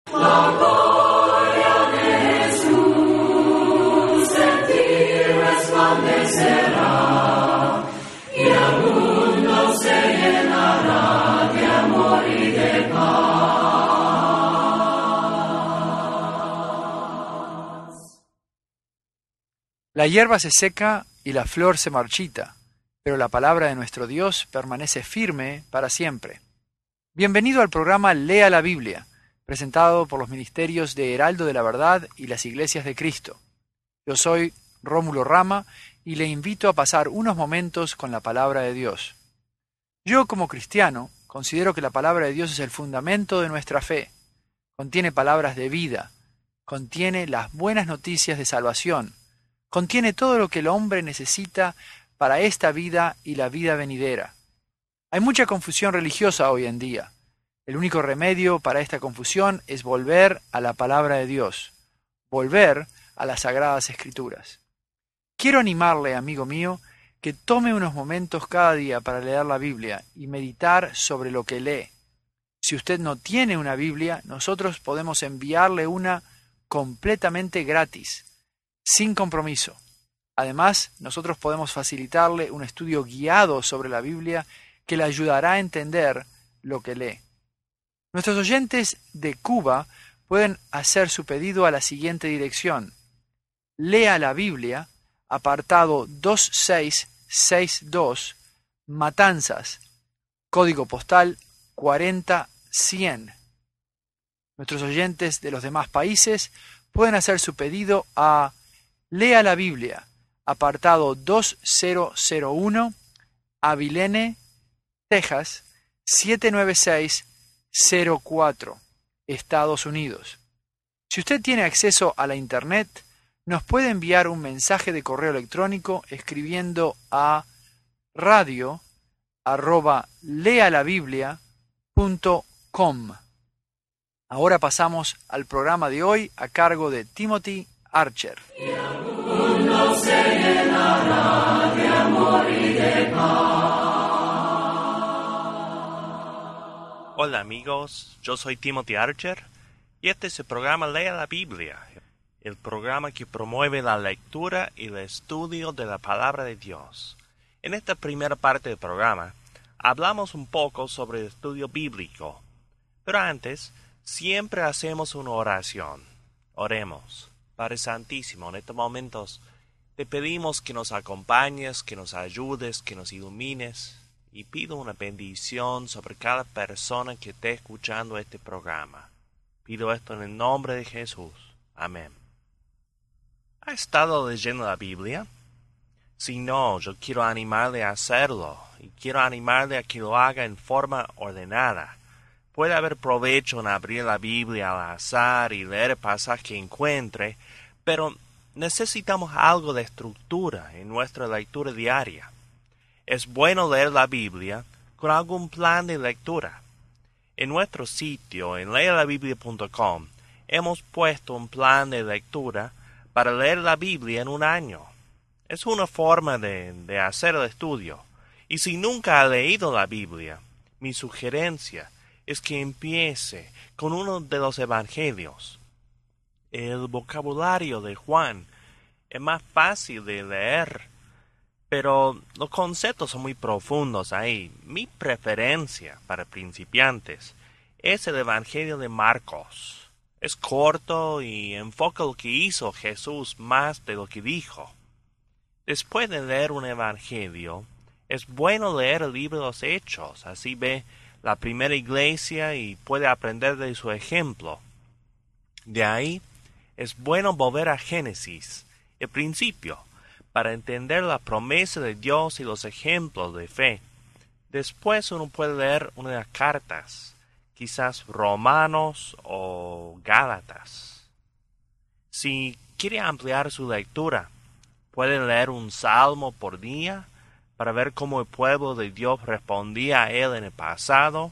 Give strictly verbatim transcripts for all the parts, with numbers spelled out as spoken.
La gloria de Jesús en ti resplandecerá, y el mundo se llenará de amor y de paz. La hierba se seca y la flor se marchita, pero la palabra de nuestro Dios permanece firme para siempre. Bienvenido al programa Lea la Biblia, presentado por los ministerios de Heraldo de la Verdad y las Iglesias de Cristo. Yo soy Rómulo Rama y le invito a pasar unos momentos con la palabra de Dios. Yo, como cristiano, considero que la palabra de Dios es el fundamento de nuestra fe. Contiene palabras de vida, contiene las buenas noticias de salvación, contiene todo lo que el hombre necesita para esta vida y la vida venidera. Hay mucha confusión religiosa hoy en día. El único remedio para esta confusión es volver a la palabra de Dios, volver a las Sagradas Escrituras. Quiero animarle, amigo mío, que tome unos momentos cada día para leer la Biblia y meditar sobre lo que lee. Si usted no tiene una Biblia, nosotros podemos enviarle una completamente gratis, sin compromiso. Además, nosotros podemos facilitarle un estudio guiado sobre la Biblia que le ayudará a entender lo que lee. Nuestros oyentes de Cuba pueden hacer su pedido a la siguiente dirección: Lea la Biblia, apartado dos seis seis dos, Matanzas, código postal cuarenta cien. Nuestros oyentes de los demás países pueden hacer su pedido a Lea la Biblia, apartado dos mil uno, Abilene, Texas, siete nueve seis cero cuatro, Estados Unidos. Si usted tiene acceso a la Internet, nos puede enviar un mensaje de correo electrónico escribiendo a radio arroba lealabiblia punto com. Ahora pasamos al programa de hoy a cargo de Timothy Archer. Y el mundo se llenará de amor y de paz. Hola amigos, yo soy Timothy Archer y este es el programa Lea la Biblia, el programa que promueve la lectura y el estudio de la palabra de Dios. En esta primera parte del programa hablamos un poco sobre el estudio bíblico, pero antes siempre hacemos una oración. Oremos. Padre Santísimo, en estos momentos te pedimos que nos acompañes, que nos ayudes, que nos ilumines, y pido una bendición sobre cada persona que esté escuchando este programa. Pido esto en el nombre de Jesús. Amén. ¿Ha estado leyendo la Biblia? Si no, yo quiero animarle a hacerlo, y quiero animarle a que lo haga en forma ordenada. Puede haber provecho en abrir la Biblia al azar y leer el pasaje que encuentre, pero necesitamos algo de estructura en nuestra lectura diaria. Es bueno leer la Biblia con algún plan de lectura. En nuestro sitio, en lea la biblia punto com, hemos puesto un plan de lectura para leer la Biblia en un año. Es una forma de, de hacer el estudio. Y si nunca ha leído la Biblia, mi sugerencia es que empiece con uno de los evangelios. El vocabulario de Juan es más fácil de leer, pero los conceptos son muy profundos ahí. Mi preferencia para principiantes es el evangelio de Marcos. Es corto y enfoca lo que hizo Jesús más de lo que dijo. Después de leer un evangelio, es bueno leer el libro de los Hechos, así ve la primera iglesia y puede aprender de su ejemplo. De ahí, es bueno volver a Génesis, el principio, para entender la promesa de Dios y los ejemplos de fe. Después uno puede leer una de las cartas, quizás Romanos o Gálatas. Si quiere ampliar su lectura, puede leer un salmo por día, para ver cómo el pueblo de Dios respondía a él en el pasado,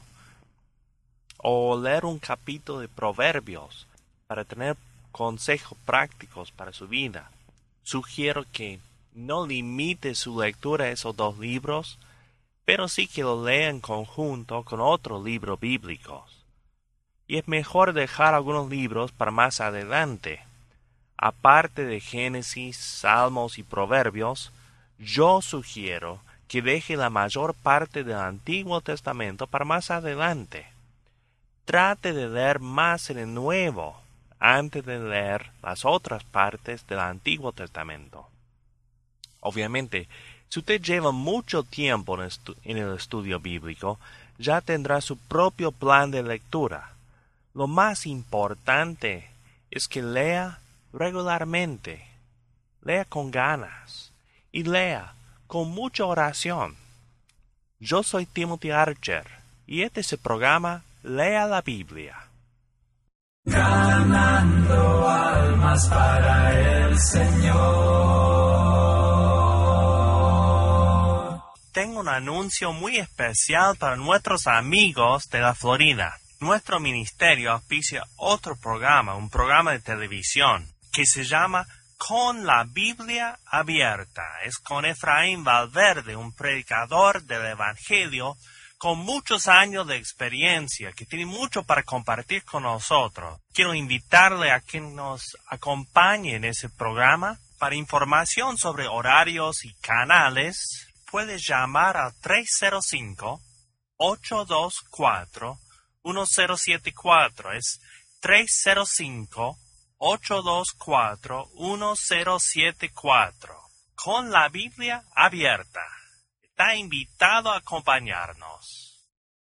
o leer un capítulo de Proverbios para tener consejos prácticos para su vida. Sugiero que no limite su lectura a esos dos libros, pero sí que lo lea en conjunto con otros libros bíblicos. y es mejor dejar algunos libros para más adelante. Aparte de Génesis, Salmos y Proverbios, yo sugiero que deje la mayor parte del Antiguo Testamento para más adelante. Trate de leer más en el Nuevo antes de leer las otras partes del Antiguo Testamento. Obviamente, si usted lleva mucho tiempo en, estu- en el estudio bíblico, ya tendrá su propio plan de lectura. Lo más importante es que lea regularmente, lea con ganas y lea con mucha oración. Yo soy Timothy Archer y este es el programa Lea la Biblia. Ganando almas para el Señor. Tengo un anuncio muy especial para nuestros amigos de la Florida. Nuestro ministerio auspicia otro programa, un programa de televisión, que se llama Con la Biblia Abierta. Es con Efraín Valverde, un predicador del Evangelio con muchos años de experiencia, que tiene mucho para compartir con nosotros. Quiero invitarle a que nos acompañe en ese programa. Para información sobre horarios y canales, puede llamar al tres cero cinco, ocho dos cuatro, uno cero siete cuatro. Es tres cero cinco, ocho dos cuatro, uno cero siete cuatro. Con la Biblia Abierta. Está invitado a acompañarnos.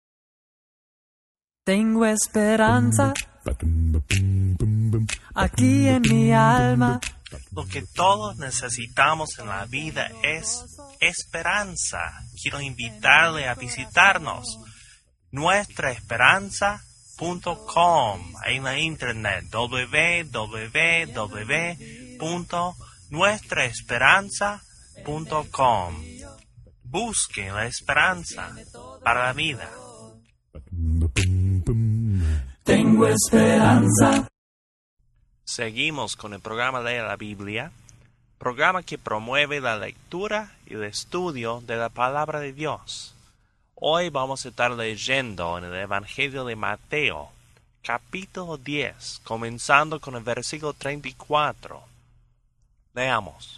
Tengo esperanza aquí en mi alma. Lo que todos necesitamos en la vida es esperanza. Quiero invitarle a visitarnos. nuestra esperanza punto com. En la internet doble u doble u doble u punto nuestra esperanza punto com. Busque la esperanza para la vida. Tengo esperanza. Seguimos con el programa Lea la Biblia, programa que promueve la lectura y el estudio de la palabra de Dios. Hoy vamos a estar leyendo en el Evangelio de Mateo, capítulo diez, comenzando con el versículo treinta y cuatro. Leamos.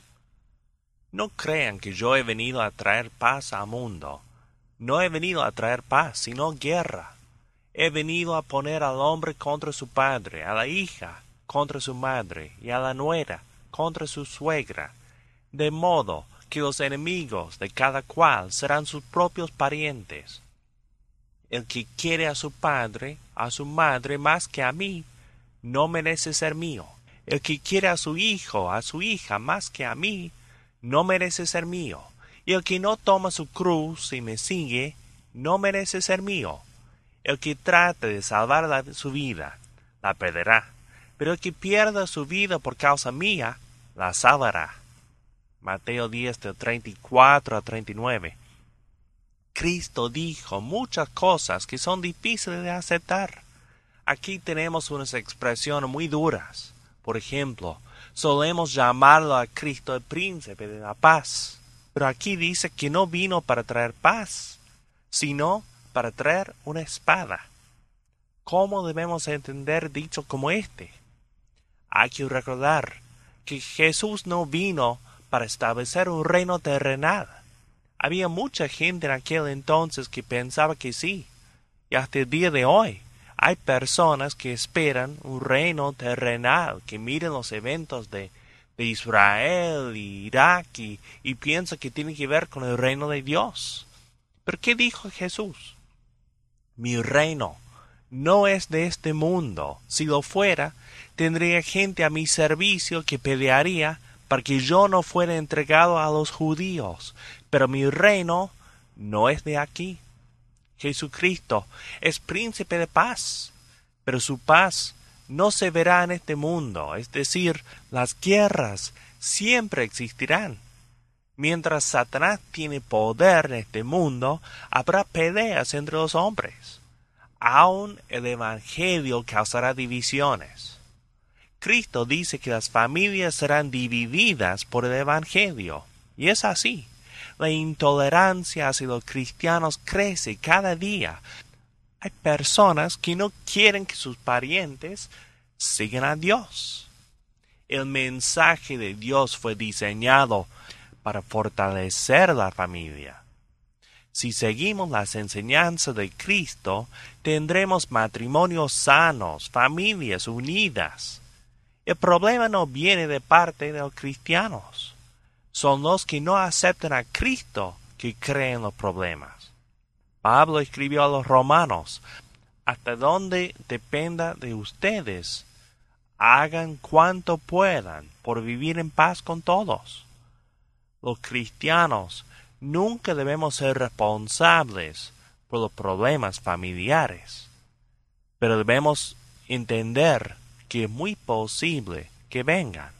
No crean que yo he venido a traer paz al mundo. No he venido a traer paz, sino guerra. He venido a poner al hombre contra su padre, a la hija contra su madre, y a la nuera contra su suegra, de modo que los enemigos de cada cual serán sus propios parientes. El que quiere a su padre, a su madre más que a mí, no merece ser mío. El que quiere a su hijo, a su hija más que a mí, no merece ser mío. Y el que no toma su cruz y me sigue, no merece ser mío. El que trate de salvar la, su vida, la perderá. Pero el que pierda su vida por causa mía, la salvará. Mateo diez, del treinta y cuatro a treinta y nueve. Cristo dijo muchas cosas que son difíciles de aceptar. Aquí tenemos unas expresiones muy duras. Por ejemplo, solemos llamarlo a Cristo el príncipe de la paz. Pero aquí dice que no vino para traer paz, sino para traer una espada. ¿Cómo debemos entender dicho como este? Hay que recordar que Jesús no vino para establecer un reino terrenal. Había mucha gente en aquel entonces que pensaba que sí, y hasta el día de hoy hay personas que esperan un reino terrenal, que miren los eventos de, de Israel y Irak y, y piensan que tiene que ver con el reino de Dios. ¿Pero qué dijo Jesús? Mi reino no es de este mundo. Si lo fuera, tendría gente a mi servicio que pelearía para que yo no fuera entregado a los judíos. Pero mi reino no es de aquí. Jesucristo es príncipe de paz, pero su paz no se verá en este mundo, es decir, las guerras siempre existirán. Mientras Satanás tiene poder en este mundo, habrá peleas entre los hombres. Aún el Evangelio causará divisiones. Cristo dice que las familias serán divididas por el Evangelio, y es así. La intolerancia hacia los cristianos crece cada día. Hay personas que no quieren que sus parientes sigan a Dios. El mensaje de Dios fue diseñado para fortalecer la familia. Si seguimos las enseñanzas de Cristo, tendremos matrimonios sanos, familias unidas. El problema no viene de parte de los cristianos. Son los que no aceptan a Cristo que crean los problemas. Pablo escribió a los romanos, hasta donde dependa de ustedes, hagan cuanto puedan por vivir en paz con todos. Los cristianos nunca debemos ser responsables por los problemas familiares, pero debemos entender que es muy posible que vengan.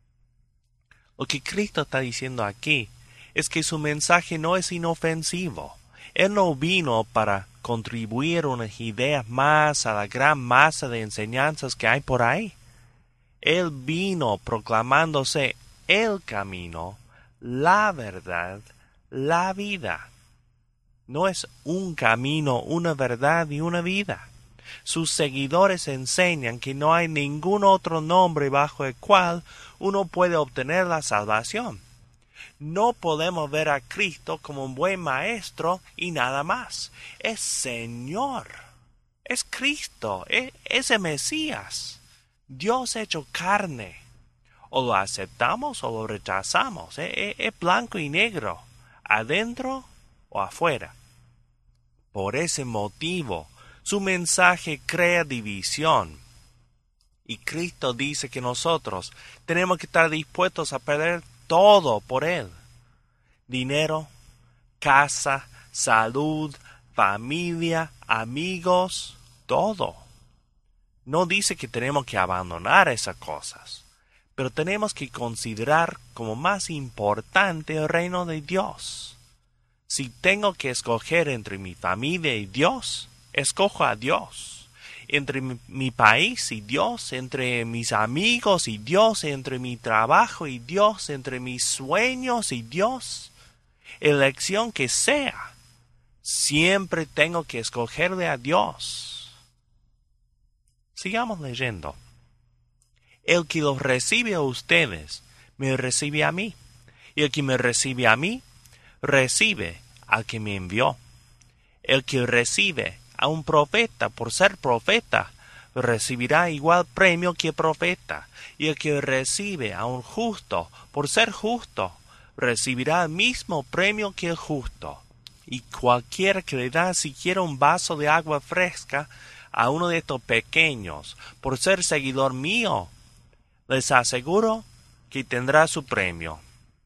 Lo que Cristo está diciendo aquí es que su mensaje no es inofensivo. Él no vino para contribuir unas ideas más a la gran masa de enseñanzas que hay por ahí. Él vino proclamándose el camino, la verdad, la vida. No es un camino, una verdad y una vida. Sus seguidores enseñan que no hay ningún otro nombre bajo el cual uno puede obtener la salvación. No podemos ver a Cristo como un buen maestro y nada más. Es Señor. Es Cristo. Es, es el Mesías. Dios hecho carne. O lo aceptamos o lo rechazamos. Es, es, es blanco y negro. Adentro o afuera. Por ese motivo, su mensaje crea división. Y Cristo dice que nosotros tenemos que estar dispuestos a perder todo por Él. Dinero, casa, salud, familia, amigos, todo. No dice que tenemos que abandonar esas cosas, pero tenemos que considerar como más importante el reino de Dios. Si tengo que escoger entre mi familia y Dios, escojo a Dios. Entre mi, mi país y Dios, entre mis amigos y Dios, entre mi trabajo y Dios, entre mis sueños y Dios. Elección que sea, siempre tengo que escogerle a Dios. Sigamos leyendo. El que los recibe a ustedes, me recibe a mí. Y el que me recibe a mí, recibe al que me envió. El que recibe a un profeta por ser profeta, recibirá igual premio que profeta. Y el que recibe a un justo por ser justo, recibirá el mismo premio que el justo. Y cualquiera que le da siquiera un vaso de agua fresca a uno de estos pequeños, por ser seguidor mío, les aseguro que tendrá su premio.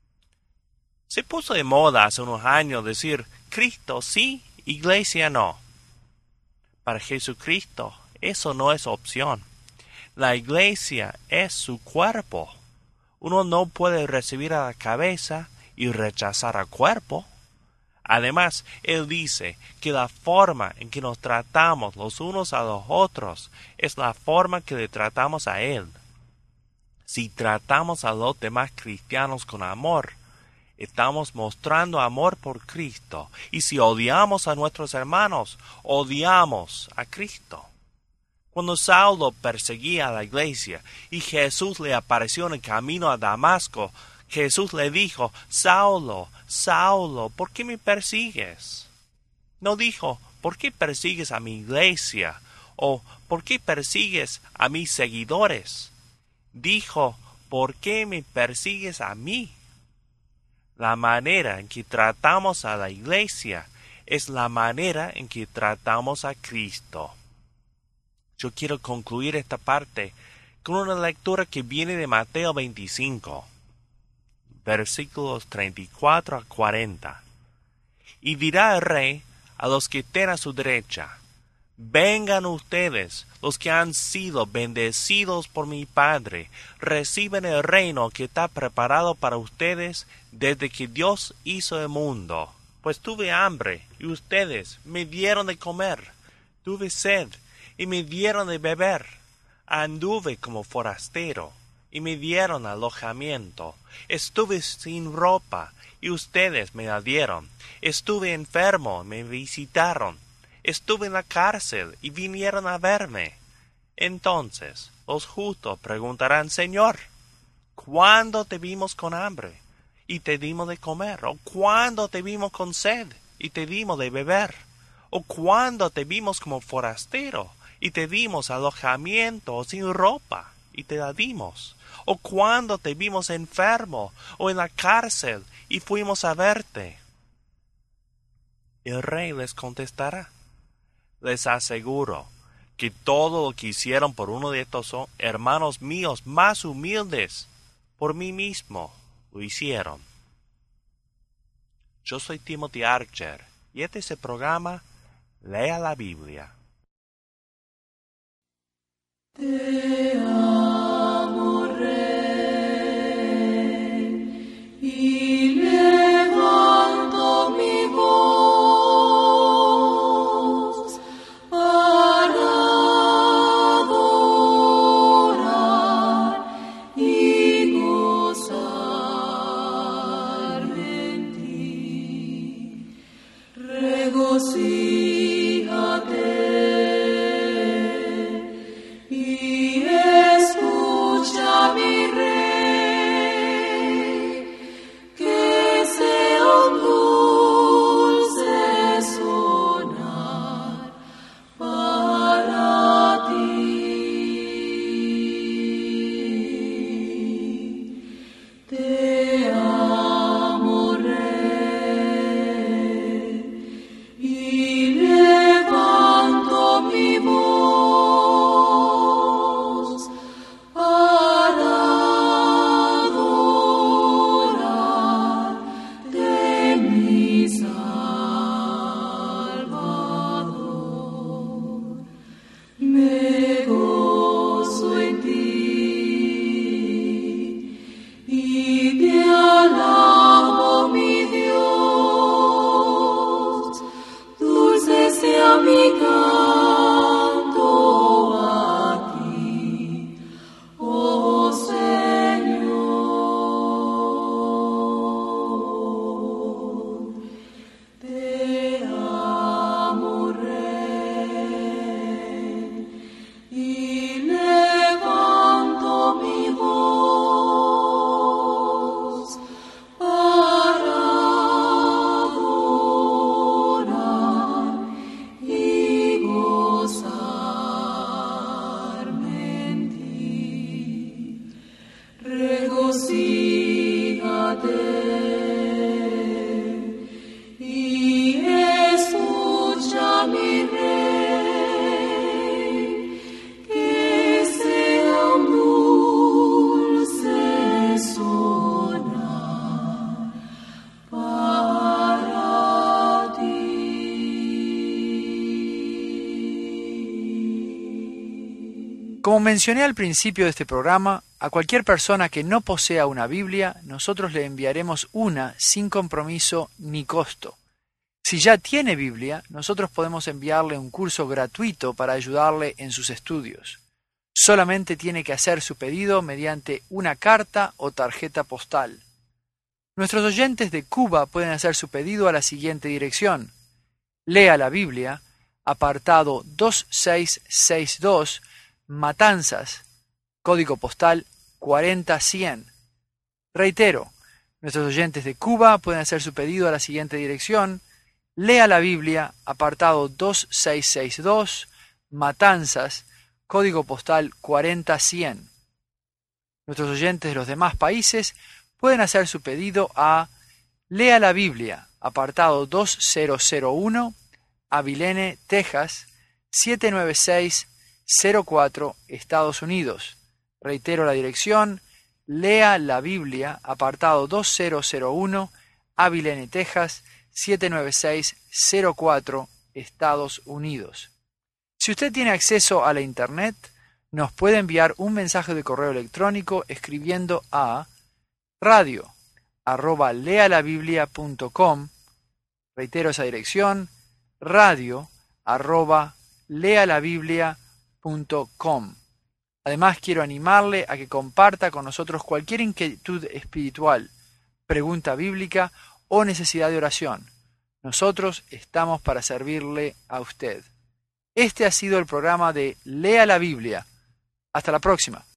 Se puso de moda hace unos años decir, Cristo sí, Iglesia no. Para Jesucristo, eso no es opción. La Iglesia es su cuerpo. Uno no puede recibir a la cabeza y rechazar al cuerpo. Además, Él dice que la forma en que nos tratamos los unos a los otros es la forma que le tratamos a Él. Si tratamos a los demás cristianos con amor, estamos mostrando amor por Cristo. Y si odiamos a nuestros hermanos, odiamos a Cristo. Cuando Saulo perseguía a la iglesia y Jesús le apareció en el camino a Damasco, Jesús le dijo, Saulo, Saulo, ¿por qué me persigues? No dijo, ¿por qué persigues a mi iglesia? O, ¿por qué persigues a mis seguidores? Dijo, ¿por qué me persigues a mí? La manera en que tratamos a la iglesia es la manera en que tratamos a Cristo. Yo quiero concluir esta parte con una lectura que viene de Mateo veinticinco, versículos treinta y cuatro a cuarenta. Y dirá el rey a los que estén a su derecha, vengan ustedes, los que han sido bendecidos por mi Padre, reciben el reino que está preparado para ustedes desde que Dios hizo el mundo. Pues tuve hambre, y ustedes me dieron de comer. Tuve sed, y me dieron de beber. Anduve como forastero, y me dieron alojamiento. Estuve sin ropa, y ustedes me la dieron. Estuve enfermo, me visitaron. Estuve en la cárcel y vinieron a verme. Entonces los justos preguntarán, Señor, ¿cuándo te vimos con hambre y te dimos de comer? ¿O cuándo te vimos con sed y te dimos de beber? ¿O cuándo te vimos como forastero y te dimos alojamiento o sin ropa y te la dimos? ¿O cuándo te vimos enfermo o en la cárcel y fuimos a verte? El rey les contestará, les aseguro que todo lo que hicieron por uno de estos hermanos míos más humildes, por mí mismo lo hicieron. Yo soy Timothy Archer y este es el programa Lea la Biblia. Te amo, Rey, y levanto mi voz para adorar y gozarme en ti. Regocíjate y escucha, mi Rey, que sea un dulce sonar para ti. Te amo, Rey, y levanto mi voz para adorarte, mi Salvador. Me gozo en ti y te alabo, mi Dios. Dulce sea mi canto a ti, oh Señor. Te amo, Rey, y levanto mi voz para adorar y gozarme en ti. Regocíjate y escucha, mi Rey, que sea un dulce sonar para ti. Como mencioné al principio de este programa, a cualquier persona que no posea una Biblia, nosotros le enviaremos una sin compromiso ni costo. Si ya tiene Biblia, nosotros podemos enviarle un curso gratuito para ayudarle en sus estudios. Solamente tiene que hacer su pedido mediante una carta o tarjeta postal. Nuestros oyentes de Cuba pueden hacer su pedido a la siguiente dirección: Lea la Biblia, apartado dos seis seis dos, Matanzas, código postal cuarenta cien. Reitero, nuestros oyentes de Cuba pueden hacer su pedido a la siguiente dirección: Lea la Biblia, apartado dos seis seis dos, Matanzas, código postal cuarenta cien. Nuestros oyentes de los demás países pueden hacer su pedido a Lea la Biblia, apartado dos mil uno, Abilene, Texas, siete nueve seis cero cuatro, Estados Unidos. Reitero la dirección: Lea la Biblia, apartado dos mil uno, Abilene, Texas, siete nueve seis cero cuatro, Estados Unidos. Si usted tiene acceso a la Internet, nos puede enviar un mensaje de correo electrónico escribiendo a radio arroba lealabiblia punto com. Reitero esa dirección: radio arroba lealabiblia punto com. Además, quiero animarle a que comparta con nosotros cualquier inquietud espiritual, pregunta bíblica o necesidad de oración. Nosotros estamos para servirle a usted. Este ha sido el programa de Lea la Biblia. Hasta la próxima.